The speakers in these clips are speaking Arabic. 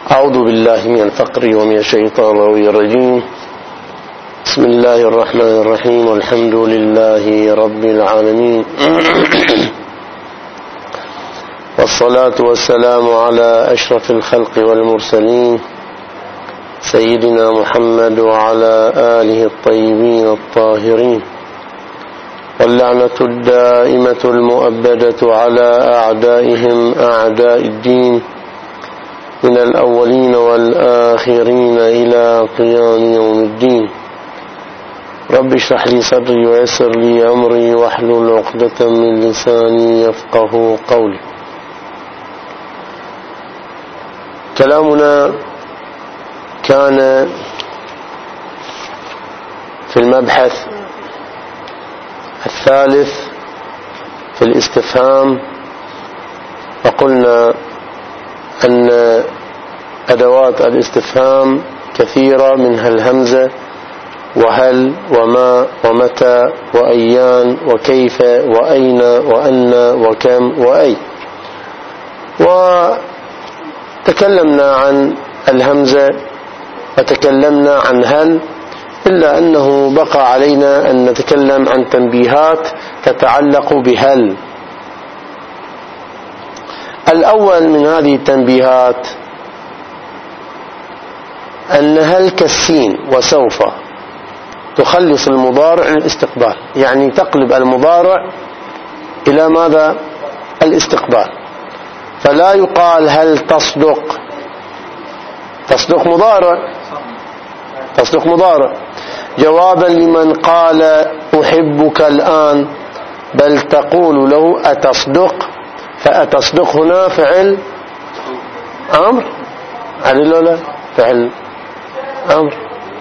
أعوذ بالله من الفقر ومن الشيطان الرجيم. بسم الله الرحمن الرحيم، والحمد لله رب العالمين، والصلاة والسلام على أشرف الخلق والمرسلين سيدنا محمد وعلى آله الطيبين الطاهرين، واللعنة الدائمة المؤبدة على أعدائهم أعداء الدين من الأولين والآخرين إلى قيام يوم الدين. رب اشرح لي صدري ويسر لي أمري واحلل عقدة من لساني يفقه قولي. كلامنا كان في المبحث الثالث في الاستفهام، وقلنا أن أدوات الاستفهام كثيرة، منها الهمزة وهل وما ومتى وأيان وكيف وأين وأن وكم وأي. وتكلمنا عن الهمزة وتكلمنا عن هل، إلا أنه بقى علينا أن نتكلم عن تنبيهات تتعلق بهل. الأول من هذه التنبيهات أن هل كالسين وسوف تخلص المضارع للاستقبال، يعني تقلب المضارع إلى ماذا؟ الاستقبال. فلا يقال هل تصدق، تصدق مضارع جوابا لمن قال أحبك الآن، بل تقول له أتصدق، فأتصدق هنا فعل أمر، على لا فعل أمر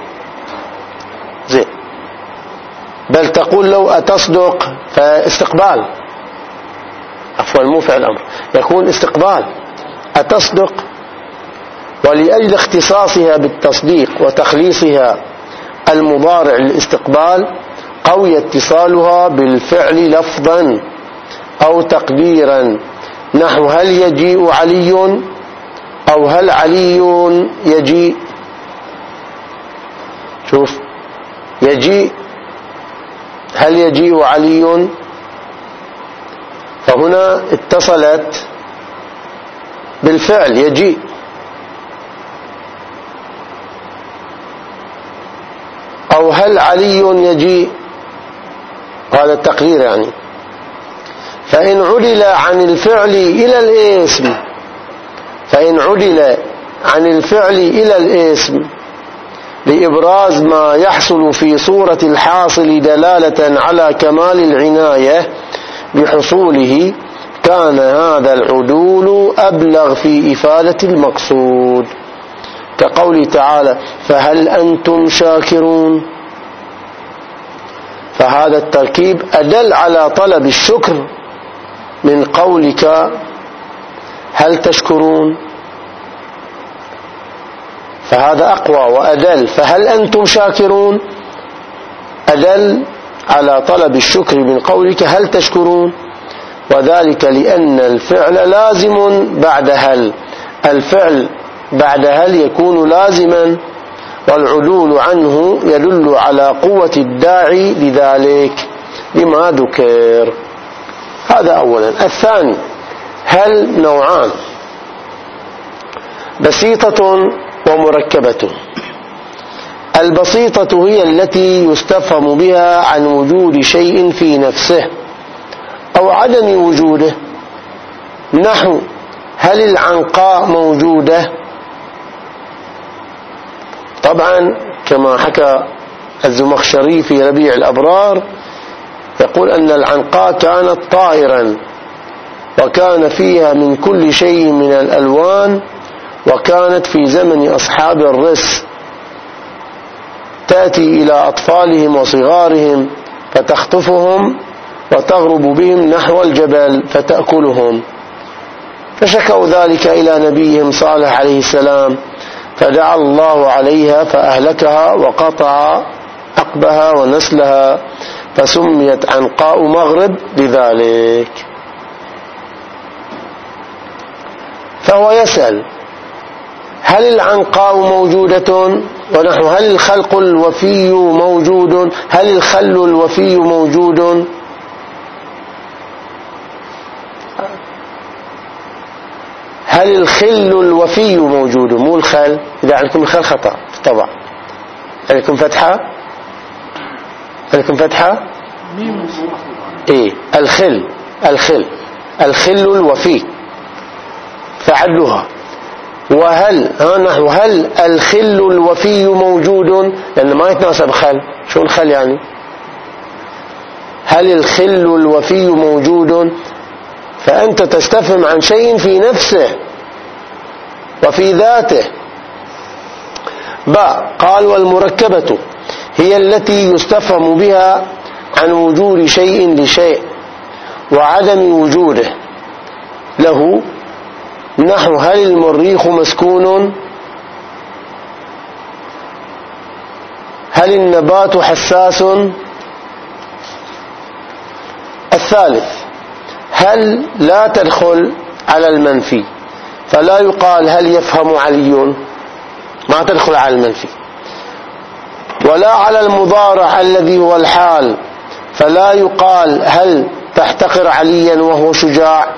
زين، بل تقول له أتصدق فاستقبال، عفوا مو فعل أمر، يكون استقبال أتصدق. ولأجل اختصاصها بالتصديق وتخليصها المضارع للاستقبال قوي اتصالها بالفعل لفظا أو تقديرا، نحو هل يجيء علي أو هل علي يجيء. شوف، يجيء، هل يجيء علي، فهنا اتصلت بالفعل يجيء. أو هل علي يجيء، هذا التقدير يعني. فإن عدل عن الفعل إلى الاسم، فإن عدل عن الفعل إلى الاسم لإبراز ما يحصل في صورة الحاصل دلالة على كمال العناية بحصوله، كان هذا العدول أبلغ في إفادة المقصود، كقوله تعالى فهل أنتم شاكرون. فهذا التركيب أدل على طلب الشكر من قولك هل تشكرون، فهذا أقوى وأدل. فهل أنتم شاكرون أدل على طلب الشكر من قولك هل تشكرون، وذلك لأن الفعل لازم بعد هل، الفعل بعد هل يكون لازما، والعدول عنه يدل على قوة الداعي لذلك لما ذكر. هذا أولا. الثاني، هل نوعان، بسيطة ومركبة. البسيطة هي التي يستفهم بها عن وجود شيء في نفسه أو عدم وجوده، نحو هل العنقاء موجودة. طبعا كما حكى الزمخشري في ربيع الأبرار، يقول أن العنقاء كانت طائرا، وكان فيها من كل شيء من الألوان، وكانت في زمن أصحاب الرس، تأتي إلى أطفالهم وصغارهم فتخطفهم وتغرب بهم نحو الجبل فتأكلهم. فشكوا ذلك إلى نبيهم صالح عليه السلام، فدعا الله عليها فأهلكها وقطع عقبها ونسلها، فسميت عنقاء مغرب لذلك. فهو يسأل هل العنقاء موجودة؟ ونحو هل الخلق الوفي موجود؟ هل الخل الوفي موجود؟ هل الخل الوفي موجود؟ مو الخل. إذا عندكم الخل خطأ في الطبع. عندكم فتحة؟ عندكم فتحة؟ إيه الخل الوفي فعدلها. وهل نحو هل الخل الوفي موجود؟ لأن ما يتناسب خل. شو الخل يعني؟ هل الخل الوفي موجود؟ فأنت تستفهم عن شيء في نفسه وفي ذاته. قال والمركبة هي التي يستفهم بها عن وجود شيء لشيء وعدم وجوده له، نحو هل المريخ مسكون؟ هل النبات حساس؟ الثالث هل لا تدخل على المنفي، فلا يقال هل يفهم علي، ما تدخل على المنفي. ولا على المضارع الذي هو الحال، فلا يقال هل تحتقر عليا وهو شجاع،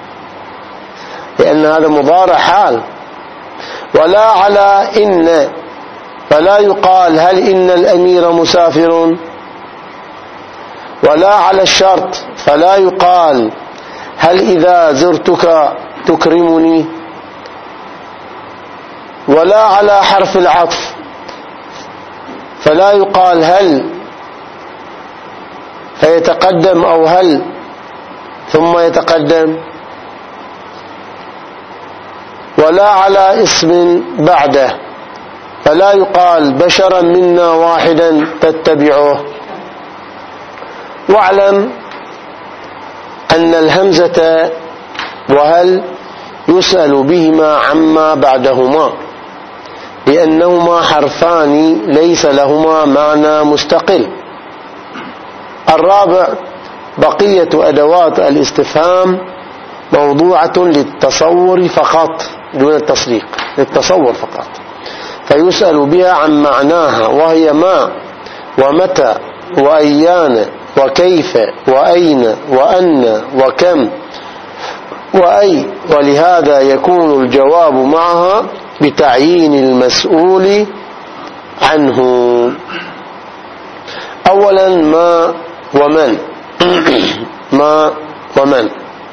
لأن هذا مضارع حال. ولا على إن، فلا يقال هل إن الأمير مسافر. ولا على الشرط، فلا يقال هل إذا زرتك تكرمني. ولا على حرف العطف، فلا يقال هل فيتقدم أو هل ثم يتقدم. ولا على اسم بعده، فلا يقال بشرا منا واحدا تتبعه. واعلم أن الهمزة وهل يسأل بهما عما بعدهما، لأنهما حرفان ليس لهما معنى مستقل. الرابع بقية أدوات الاستفهام موضوعة للتصور فقط دون التصديق، للتصور فقط، فيسأل بها عن معناها، وهي ما ومتى وأيان وكيف وأين وأن وكم وأي، ولهذا يكون الجواب معها بتعيين المسؤول عنه. أولا ما ومن. ما ومن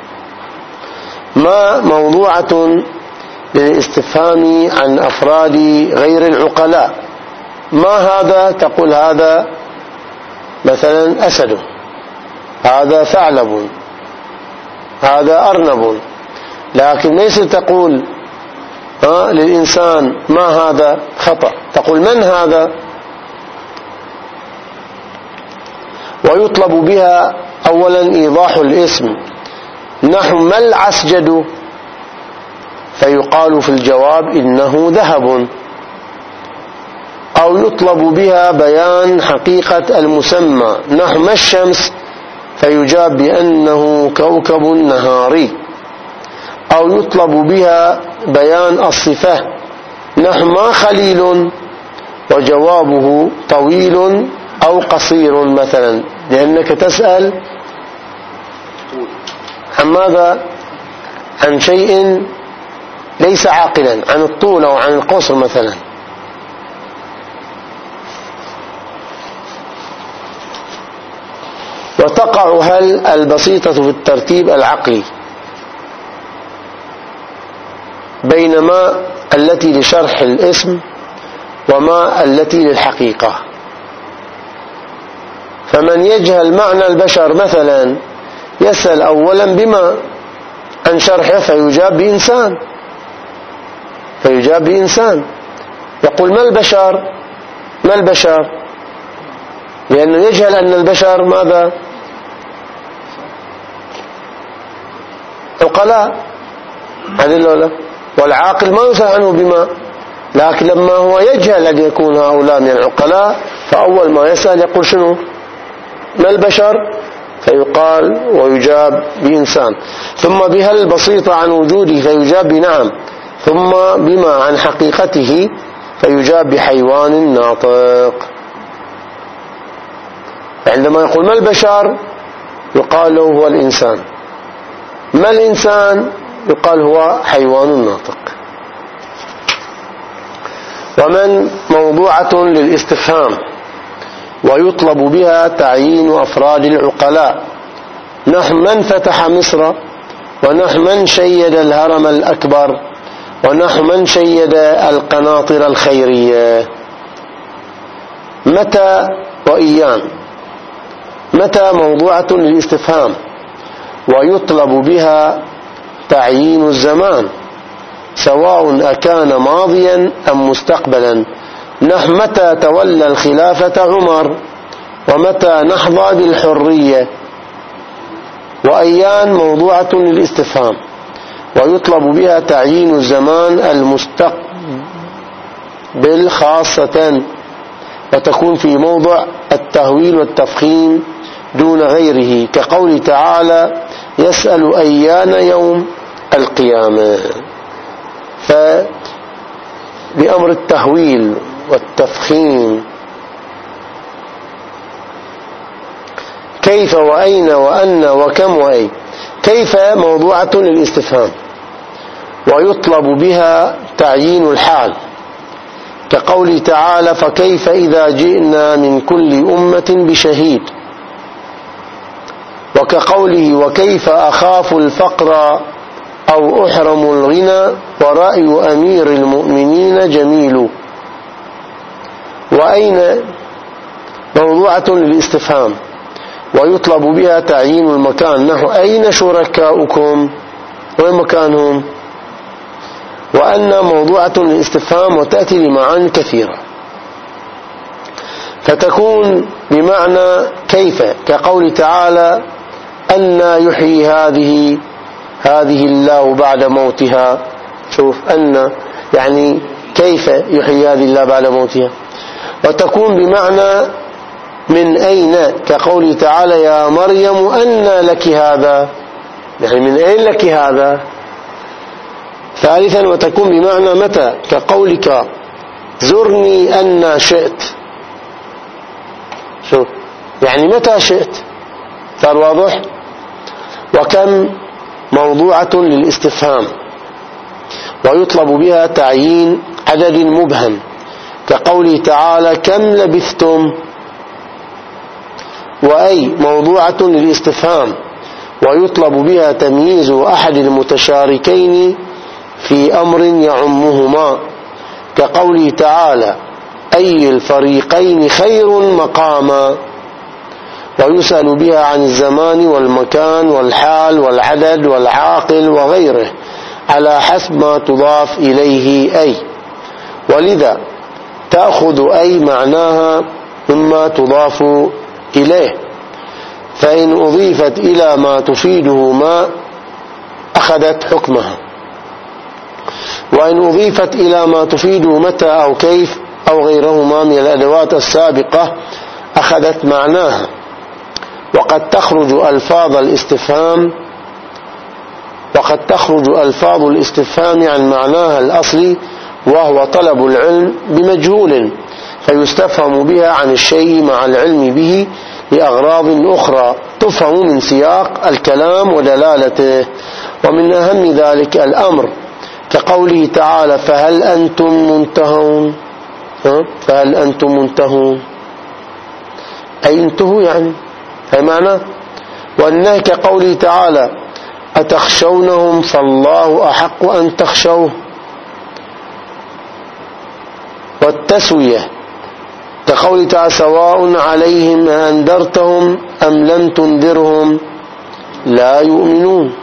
ما موضوعة للاستفهام عن أفراد غير العقلاء. ما هذا؟ تقول هذا مثلا أسد، هذا ثعلب، هذا أرنب، لكن ليس تقول للإنسان ما هذا، خطأ. تقول من هذا. ويطلب بها أولا إيضاح الاسم، نحو ما العسجد، فيقال في الجواب إنه ذهب. أو يطلب بها بيان حقيقة المسمى، نحو ما الشمس، فيجاب بأنه كوكب نهاري. أو يطلب بها بيان الصفة، نحو ما خليل، وجوابه طويل أو قصير مثلا، لأنك تسأل عن ماذا؟ عن شيء ليس عاقلا، عن الطول أو عن القصر مثلا. وتقع هل البسيطة في الترتيب العقلي، بينما التي لشرح الاسم وما التي للحقيقة. فمن يجهل معنى البشر مثلا يسأل أولا بما عن شرحه، فيجاب بإنسان. يقول ما البشر؟ ما البشر؟ لأنه يجهل أن البشر ماذا؟ عقلاء، هذه الأولى. والعاقل ما يسأل عنه بما، لكن لما هو يجهل أن يكون هؤلاء من العقلاء، فأول ما يسأل يقول شنو؟ ما البشر؟ فيقال ويجاب بإنسان. ثم بها البسيطة عن وجوده، فيجاب بنعم، ثم بما عن حقيقته فيجاب بحيوان ناطق. عندما يقول ما البشر يقال له هو الإنسان، ما الإنسان يقال هو حيوان ناطق. ومن موضوعة للاستفهام ويطلب بها تعيين أفراد العقلاء، نحو من فتح مصر، ونحو من شيد الهرم الأكبر، ونحو من شيد القناطر الخيرية. متى وإيان، متى موضوعة للاستفهام ويطلب بها تعيين الزمان سواء أكان ماضيا أم مستقبلا، نحو متى تولى الخلافة عمر، ومتى نحظى بالحرية. وأيان موضوعة للاستفهام ويطلب بها تعيين الزمان المستقبل خاصة، وتكون في موضع التهويل والتفخيم دون غيره، كقول تعالى يسأل أيان يوم القيامة. فبأمر التهويل والتفخيم كيف وأين وأن وكم وأي. كيف موضوعة للاستفهام ويطلب بها تعيين الحال، كقول تعالى فكيف إذا جئنا من كل أمة بشهيد، وكقوله وكيف أخاف الفقر أو أحرم الغنى ورأي أمير المؤمنين جميل. وأين موضوعة للاستفهام ويطلب بها تعيين المكان، نحو أين شركاؤكم، وين مكانهم. وأن موضوعة للاستفهام وتأتي لمعاني كثيرة، فتكون بمعنى كيف، كقول تعالى أن يحيي هذه الله بعد موتها. شوف أن يعني كيف يحيي هذه الله بعد موتها. وتكون بمعنى من أين، كقول تعالى يا مريم أن لك هذا، يعني من أين لك هذا. ثالثا وتكون بمعنى متى، كقولك زرني أن شئت. شوف يعني متى شئت، صار واضح. وكم موضوعة للاستفهام ويطلب بها تعيين عدد مبهم، كقوله تعالى كم لبثتم. وأي موضوعة للاستفهام ويطلب بها تمييز أحد المتشاركين في أمر يعمهما، كقوله تعالى أي الفريقين خير مقاما. ويسأل بها عن الزمان والمكان والحال والعدد والعاقل وغيره على حسب ما تضاف إليه أي، ولذا تأخذ أي معناها مما تضاف إليه، فإن أضيفت إلى ما تفيده ما أخذت حكمها، وإن أضيفت إلى ما تفيده متى أو كيف أو غيرهما من الأدوات السابقة أخذت معناها. وقد تخرج ألفاظ الاستفهام عن معناها الأصلي وهو طلب العلم بمجهول، فيستفهم بها عن الشيء مع العلم به لأغراض أخرى تفهم من سياق الكلام ودلالته. ومن أهم ذلك الأمر، كقوله تعالى فهل أنتم منتهون، فهل أنتم منتهون أي انتهوا، يعني هي معنى. والنهي كقوله تعالى أتخشونهم فالله أحق أن تخشوه. والتسوية كقوله تعالى سواء عليهم أنذرتهم أم لم تنذرهم لا يؤمنون.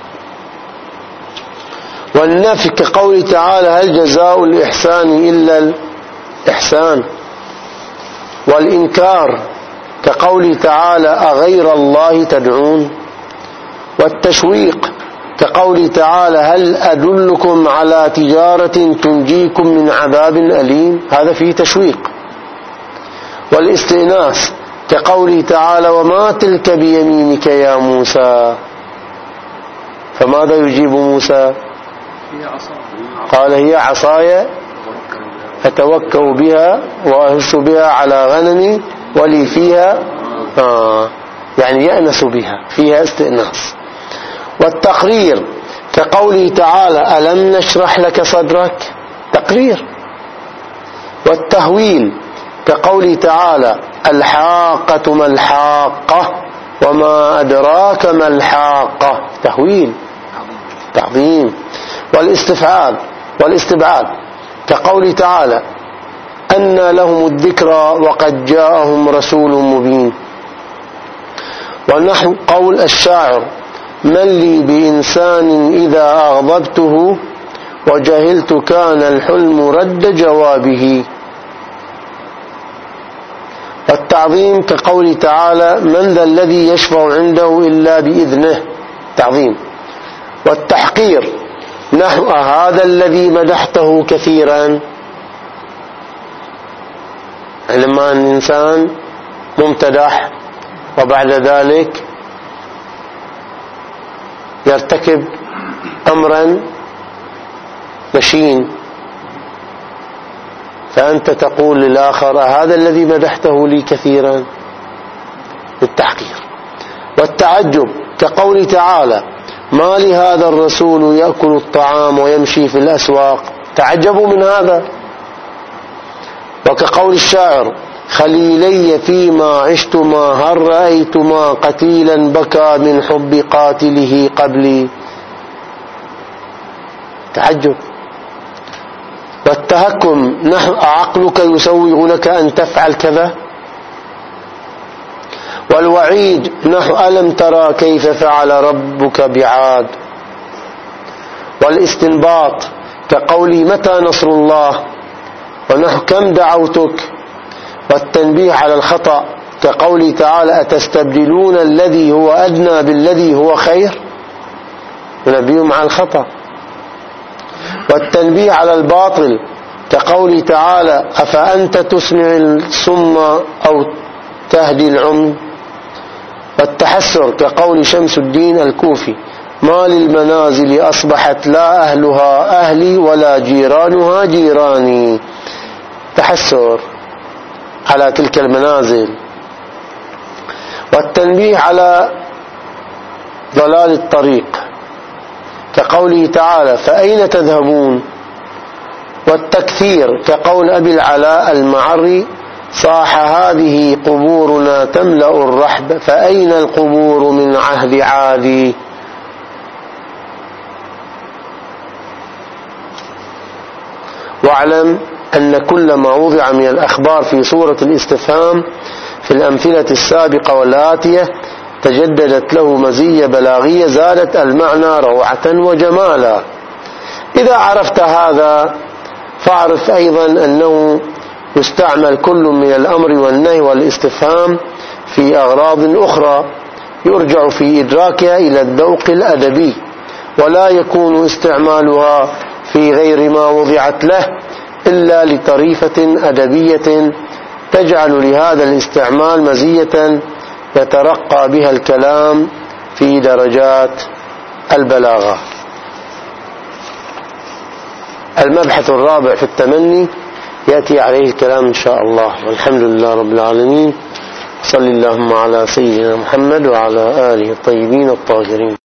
والنفي كقوله تعالى هل جزاء الإحسان إلا الإحسان. والإنكار كقوله تعالى أغير الله تدعون. والتشويق كقوله تعالى هل أدلكم على تجارة تنجيكم من عذاب أليم، هذا فيه تشويق. والاستئناس كقوله تعالى وما تلك بيمينك يا موسى، فماذا يجيب موسى قال هي عصاي أتوكأ بها وأهش بها على غنمي ولي فيها يعني يأنس بها، فيها استئناس. والتقرير كقوله تعالى ألم نشرح لك صدرك، تقرير. والتهويل كقوله تعالى الحاقة ما الحاقة وما أدراك ما الحاقة، تهويل تعظيم. والاستبعاد كقوله تعالى أن لهم الذكرى وقد جاءهم رسول مبين. ونحو قول الشاعر من لي بإنسان إذا أغضبته وجهلت كان الحلم رد جوابه. والتعظيم كقول تعالى من ذا الذي يشفع عنده إلا بإذنه، تعظيم. والتحقير نحو هذا الذي مدحته كثيرا، لما أن الإنسان ممتدح وبعد ذلك يرتكب أمرا مشين، فأنت تقول للآخر هذا الذي مدحته لي كثيرا، بالتحقير. والتعجب كقول تعالى ما لهذا الرسول يأكل الطعام ويمشي في الأسواق، تعجبوا من هذا. وكقول الشاعر خليلي فيما عشتما هل رأيتما قتيلا بكى من حب قاتله قبلي، تعجب. والتهكم نحو عقلك يسوغ لك أن تفعل كذا. والوعيد نحو ألم ترى كيف فعل ربك بعاد. والاستنباط كقولي متى نصر الله ونحو كم دعوتك. والتنبيه على الخطأ كقولي تعالى أتستبدلون الذي هو أدنى بالذي هو خير، ينبيهم على الخطأ. والتنبيه على الباطل كقولي تعالى أفأنت تسمع الصم أو تهدي العمي. والتحسر كقول شمس الدين الكوفي ما للمنازل أصبحت لا أهلها أهلي ولا جيرانها جيراني، تحسر على تلك المنازل. والتنبيه على ضلال الطريق كقوله تعالى فأين تذهبون. والتكثير كقول أبي العلاء المعري صاح هذه قبورنا تملأ الرحب فأين القبور من عهد عادي. واعلم أن كل ما وضع من الأخبار في صورة الاستفهام في الأمثلة السابقة والآتية تجددت له مزية بلاغية زادت المعنى روعة وجمالا. إذا عرفت هذا فاعرف أيضا أنه يستعمل كل من الأمر والنهي والاستفهام في أغراض أخرى يرجع في إدراكها إلى الذوق الأدبي، ولا يكون استعمالها في غير ما وضعت له إلا لطريفة أدبية تجعل لهذا الاستعمال مزية يترقى بها الكلام في درجات البلاغة. المبحث الرابع في التمني يأتي عليه الكلام إن شاء الله، والحمد لله رب العالمين. صلى اللهم على سيدنا محمد وعلى آله الطيبين الطاهرين.